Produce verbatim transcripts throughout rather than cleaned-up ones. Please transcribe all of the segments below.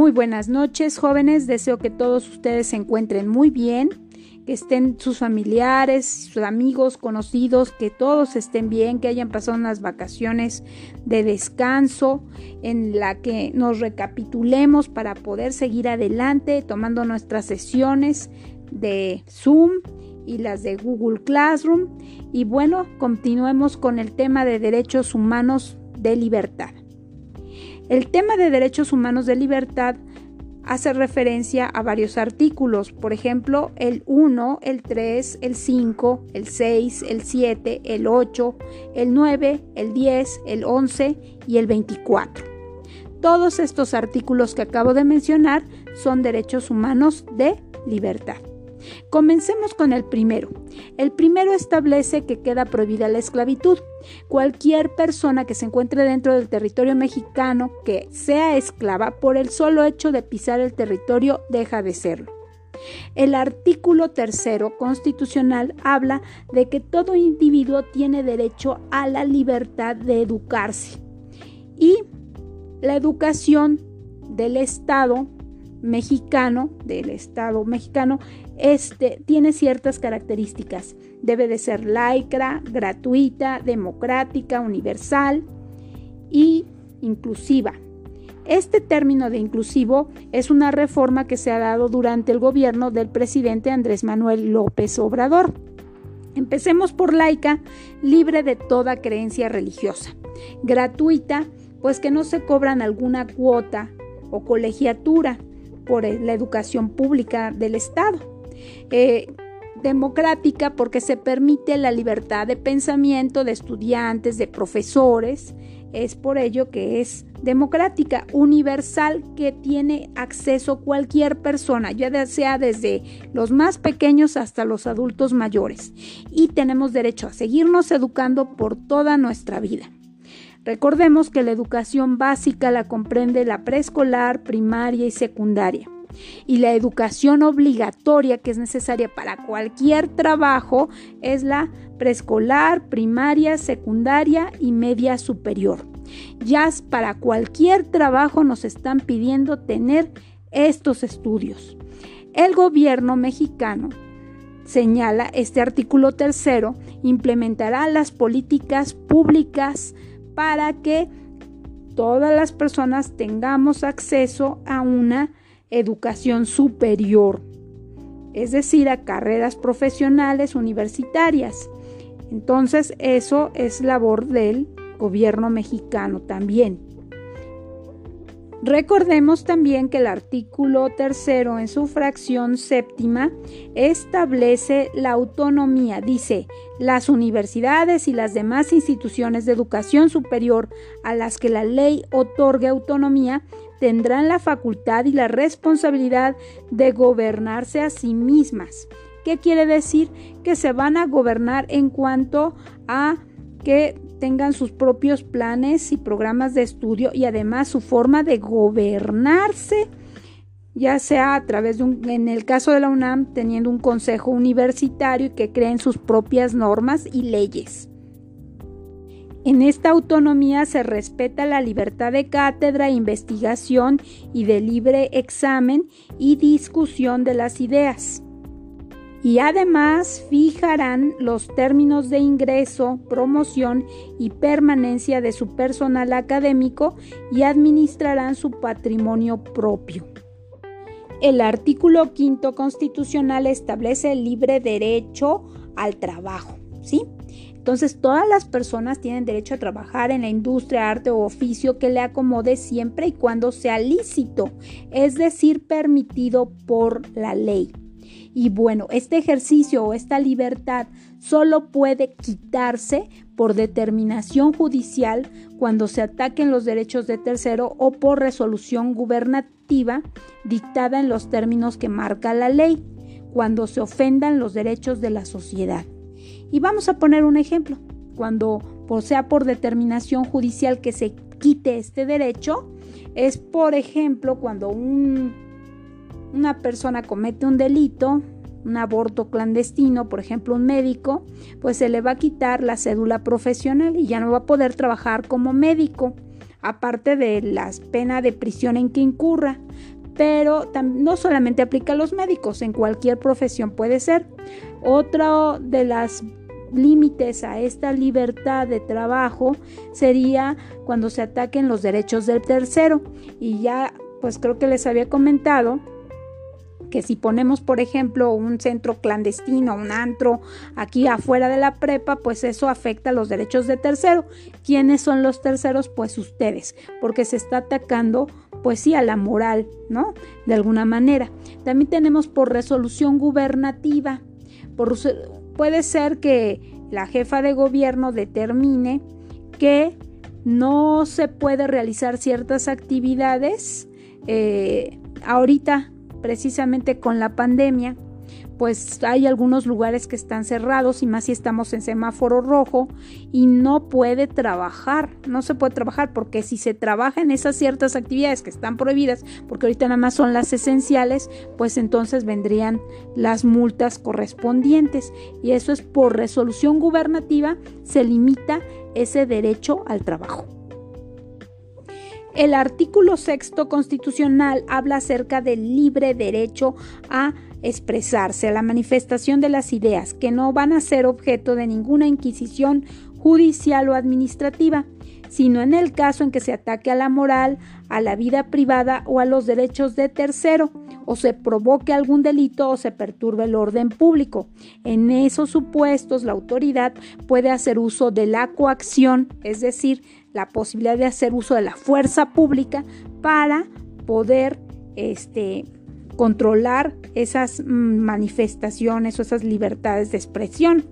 Muy buenas noches, jóvenes. Deseo que todos ustedes se encuentren muy bien, que estén sus familiares, sus amigos, conocidos, que todos estén bien, que hayan pasado unas vacaciones de descanso en la que nos recapitulemos para poder seguir adelante tomando nuestras sesiones de Zoom y las de Google Classroom. Y bueno, continuemos con el tema de derechos humanos de libertad. El tema de derechos humanos de libertad hace referencia a varios artículos, por ejemplo, el uno, el tres, el cinco, el seis, el siete, el ocho, el nueve, el diez, el once y el veinticuatro. Todos estos artículos que acabo de mencionar son derechos humanos de libertad. Comencemos con el primero. El primero establece que queda prohibida la esclavitud. Cualquier persona que se encuentre dentro del territorio mexicano que sea esclava, por el solo hecho de pisar el territorio, deja de serlo. El artículo tercero constitucional habla de que todo individuo tiene derecho a la libertad de educarse. Y la educación del Estado mexicano, del Estado mexicano, este tiene ciertas características. Debe de ser laica, gratuita, democrática, universal y inclusiva. Este término de inclusivo es una reforma que se ha dado durante el gobierno del presidente Andrés Manuel López Obrador. Empecemos por laica, libre de toda creencia religiosa. Gratuita, pues que no se cobran alguna cuota o colegiatura por la educación pública del Estado. Eh, democrática, porque se permite la libertad de pensamiento de estudiantes, de profesores. Es por ello que es democrática. Universal, que tiene acceso cualquier persona, ya sea desde los más pequeños hasta los adultos mayores. Y tenemos derecho a seguirnos educando por toda nuestra vida. Recordemos que la educación básica la comprende la preescolar, primaria y secundaria. Y la educación obligatoria, que es necesaria para cualquier trabajo, es la preescolar, primaria, secundaria y media superior. Ya para cualquier trabajo nos están pidiendo tener estos estudios. El gobierno mexicano, señala este artículo tercero, implementará las políticas públicas para que todas las personas tengamos acceso a una educación superior, es decir, a carreras profesionales universitarias. Entonces, eso es labor del gobierno mexicano también. Recordemos también que el artículo tercero en su fracción séptima establece la autonomía. Dice, las universidades y las demás instituciones de educación superior a las que la ley otorgue autonomía tendrán la facultad y la responsabilidad de gobernarse a sí mismas. ¿Qué quiere decir? Que se van a gobernar en cuanto a que tengan sus propios planes y programas de estudio y además su forma de gobernarse, ya sea a través de un, en el caso de la UNAM, teniendo un consejo universitario y que creen sus propias normas y leyes. En esta autonomía se respeta la libertad de cátedra, investigación y de libre examen y discusión de las ideas. Y además fijarán los términos de ingreso, promoción y permanencia de su personal académico y administrarán su patrimonio propio. El artículo quinto constitucional establece el libre derecho al trabajo, ¿sí? Entonces, todas las personas tienen derecho a trabajar en la industria, arte o oficio que le acomode siempre y cuando sea lícito, es decir, permitido por la ley. Y bueno, este ejercicio o esta libertad solo puede quitarse por determinación judicial cuando se ataquen los derechos de tercero o por resolución gubernativa dictada en los términos que marca la ley, cuando se ofendan los derechos de la sociedad. Y vamos a poner un ejemplo. Cuando sea por determinación judicial que se quite este derecho, es por ejemplo cuando un una persona comete un delito, un aborto clandestino, por ejemplo un médico, pues se le va a quitar la cédula profesional y ya no va a poder trabajar como médico. aparte de la pena de prisión en que incurra. Pero no solamente aplica a los médicos, en cualquier profesión puede ser. Otro de los límites a esta libertad de trabajo sería cuando se ataquen los derechos del tercero. Y ya, pues creo que les había comentado que si ponemos, por ejemplo, un centro clandestino, un antro aquí afuera de la prepa, pues eso afecta los derechos de tercero. ¿Quiénes son los terceros? Pues ustedes, porque se está atacando, pues sí, a la moral, ¿no? De alguna manera. También tenemos por resolución gubernativa. Por, puede ser que la jefa de gobierno determine que no se puede realizar ciertas actividades. Eh, ahorita, precisamente con la pandemia, pues hay algunos lugares que están cerrados y más si estamos en semáforo rojo y no puede trabajar, no se puede trabajar porque si se trabaja en esas ciertas actividades que están prohibidas, porque ahorita nada más son las esenciales, pues entonces vendrían las multas correspondientes y eso es por resolución gubernativa, se limita ese derecho al trabajo. El artículo sexto constitucional habla acerca del libre derecho a expresarse, a la manifestación de las ideas, que no van a ser objeto de ninguna inquisición judicial o administrativa, sino en el caso en que se ataque a la moral, a la vida privada o a los derechos de tercero, o se provoque algún delito o se perturbe el orden público. En esos supuestos, la autoridad puede hacer uso de la coacción, es decir, la posibilidad de hacer uso de la fuerza pública para poder este, controlar esas manifestaciones o esas libertades de expresión.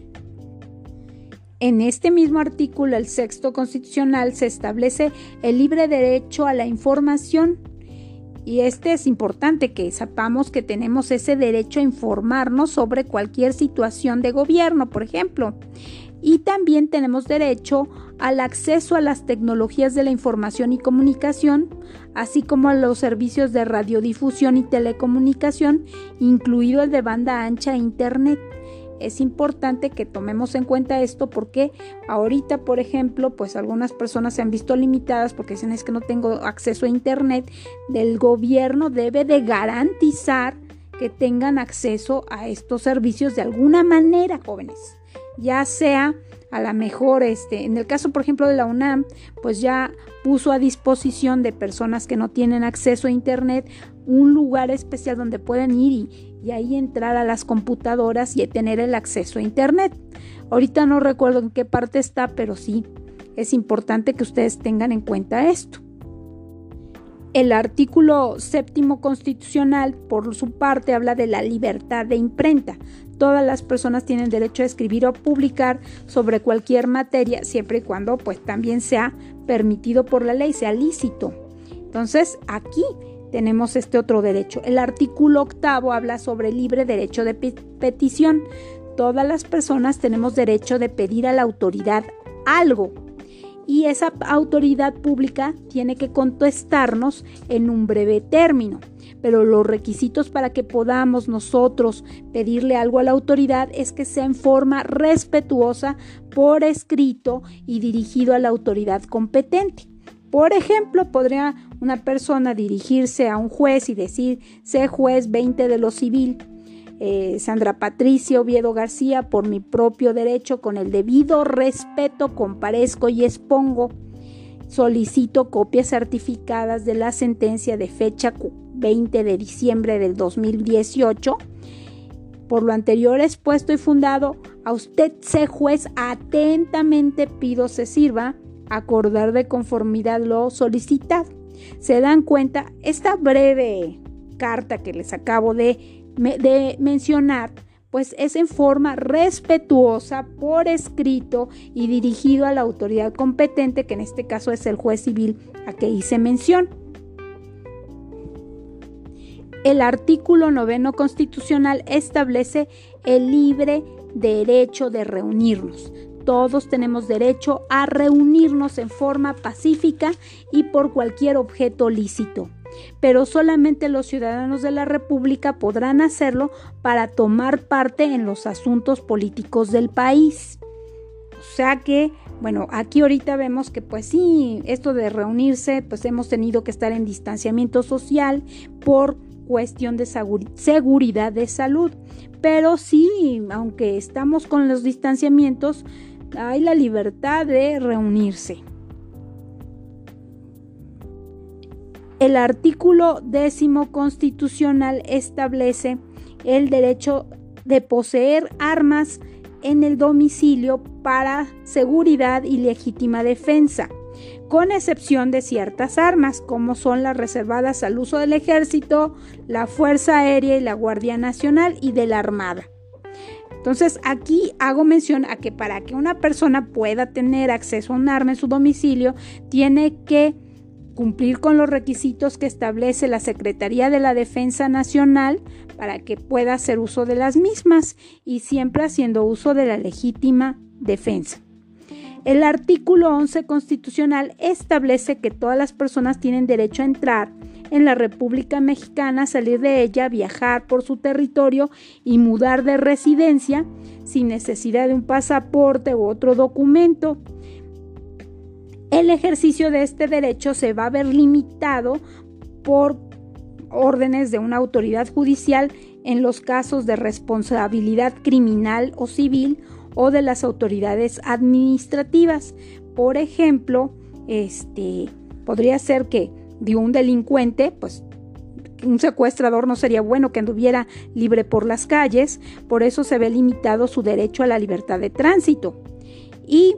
En este mismo artículo, el sexto constitucional, se establece el libre derecho a la información. Y este es importante que sepamos que tenemos ese derecho a informarnos sobre cualquier situación de gobierno, por ejemplo. Y también tenemos derecho al acceso a las tecnologías de la información y comunicación, así como a los servicios de radiodifusión y telecomunicación, incluido el de banda ancha e internet. Es importante que tomemos en cuenta esto porque ahorita, por ejemplo, pues algunas personas se han visto limitadas porque dicen es que no tengo acceso a internet. El gobierno debe de garantizar que tengan acceso a estos servicios de alguna manera, jóvenes. Ya sea a lo mejor, este, en el caso, por ejemplo, de la UNAM, pues ya puso a disposición de personas que no tienen acceso a internet un lugar especial donde pueden ir y, y ahí entrar a las computadoras y tener el acceso a internet. Ahorita no recuerdo en qué parte está, pero sí es importante que ustedes tengan en cuenta esto. El artículo séptimo constitucional, por su parte, habla de la libertad de imprenta. Todas las personas tienen derecho a escribir o publicar sobre cualquier materia, siempre y cuando pues también sea permitido por la ley, sea lícito. Entonces, aquí tenemos este otro derecho. El artículo octavo habla sobre el libre derecho de pe- petición. Todas las personas tenemos derecho de pedir a la autoridad algo. Y esa autoridad pública tiene que contestarnos en un breve término. Pero los requisitos para que podamos nosotros pedirle algo a la autoridad es que sea en forma respetuosa, por escrito y dirigido a la autoridad competente. Por ejemplo, podría una persona dirigirse a un juez y decir: sé juez veinte de lo civil, Eh, Sandra Patricia Oviedo García, por mi propio derecho, con el debido respeto, comparezco y expongo. Solicito copias certificadas de la sentencia de fecha veinte de diciembre del dos mil dieciocho. Por lo anterior expuesto y fundado, a usted, sé juez, atentamente pido se sirva acordar de conformidad lo solicitado. ¿Se dan cuenta? Esta breve carta que les acabo de de mencionar, pues es en forma respetuosa, por escrito y dirigido a la autoridad competente, que en este caso es el juez civil a que hice mención. El artículo noveno constitucional establece el libre derecho de reunirnos. Todos tenemos derecho a reunirnos en forma pacífica y por cualquier objeto lícito. Pero solamente los ciudadanos de la República podrán hacerlo para tomar parte en los asuntos políticos del país. O sea que Bueno, aquí ahorita vemos que pues sí, esto de reunirse, pues hemos tenido que estar en distanciamiento social por cuestión de seguridad de salud, pero sí, aunque estamos con los distanciamientos, hay la libertad de reunirse. El artículo décimo constitucional establece el derecho de poseer armas en el domicilio para seguridad y legítima defensa, con excepción de ciertas armas, como son las reservadas al uso del Ejército, la Fuerza Aérea y la Guardia Nacional y de la Armada. Entonces, aquí hago mención a que para que una persona pueda tener acceso a un arma en su domicilio, tiene que cumplir con los requisitos que establece la Secretaría de la Defensa Nacional para que pueda hacer uso de las mismas y siempre haciendo uso de la legítima defensa. El artículo once constitucional establece que todas las personas tienen derecho a entrar en la República Mexicana, salir de ella, viajar por su territorio y mudar de residencia sin necesidad de un pasaporte u otro documento. El ejercicio de este derecho se va a ver limitado por órdenes de una autoridad judicial en los casos de responsabilidad criminal o civil o de las autoridades administrativas. Por ejemplo, este, podría ser que de un delincuente, pues un secuestrador no sería bueno que anduviera libre por las calles, por eso se ve limitado su derecho a la libertad de tránsito. Y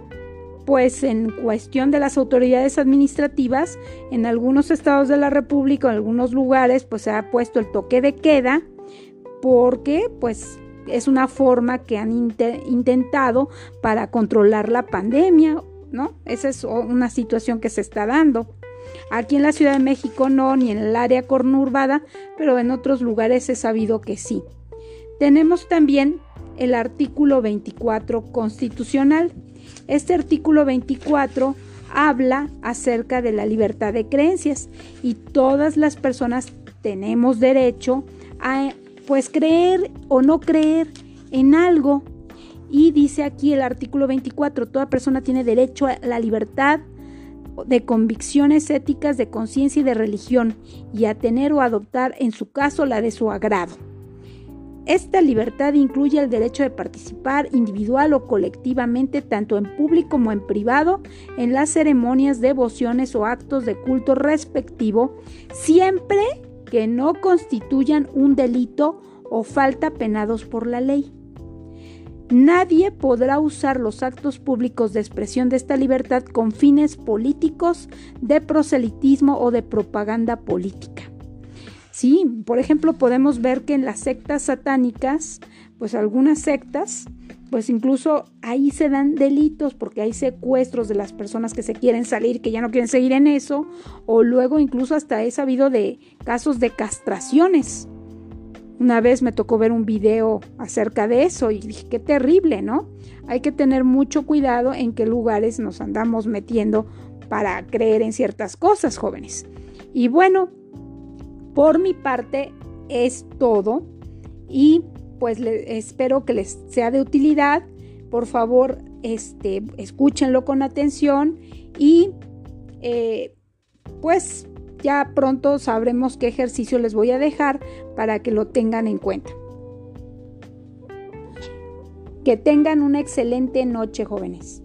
pues en cuestión de las autoridades administrativas, en algunos estados de la República, en algunos lugares, pues se ha puesto el toque de queda, porque pues es una forma que han int- intentado para controlar la pandemia, ¿no? Esa es una situación que se está dando. Aquí en la Ciudad de México no, ni en el área conurbada, pero en otros lugares he sabido que sí. Tenemos también el artículo veinticuatro constitucional. Este artículo veinticuatro habla acerca de la libertad de creencias y todas las personas tenemos derecho a pues creer o no creer en algo. Y dice aquí el artículo veinticuatro, toda persona tiene derecho a la libertad de convicciones éticas, de conciencia y de religión, y a tener o adoptar en su caso la de su agrado. Esta libertad incluye el derecho de participar individual o colectivamente, tanto en público como en privado, en las ceremonias, devociones o actos de culto respectivo, siempre que no constituyan un delito o falta penados por la ley. Nadie podrá usar los actos públicos de expresión de esta libertad con fines políticos, de proselitismo o de propaganda política. Sí, por ejemplo, podemos ver que en las sectas satánicas, pues algunas sectas, pues incluso ahí se dan delitos porque hay secuestros de las personas que se quieren salir, que ya no quieren seguir en eso, o luego incluso hasta he sabido de casos de castraciones. Una vez me tocó ver un video acerca de eso y dije, qué terrible, ¿no? Hay que tener mucho cuidado en qué lugares nos andamos metiendo para creer en ciertas cosas, jóvenes. Y bueno, por mi parte es todo y pues le, espero que les sea de utilidad. Por favor, este, escúchenlo con atención y eh, pues ya pronto sabremos qué ejercicio les voy a dejar para que lo tengan en cuenta. Que tengan una excelente noche, jóvenes.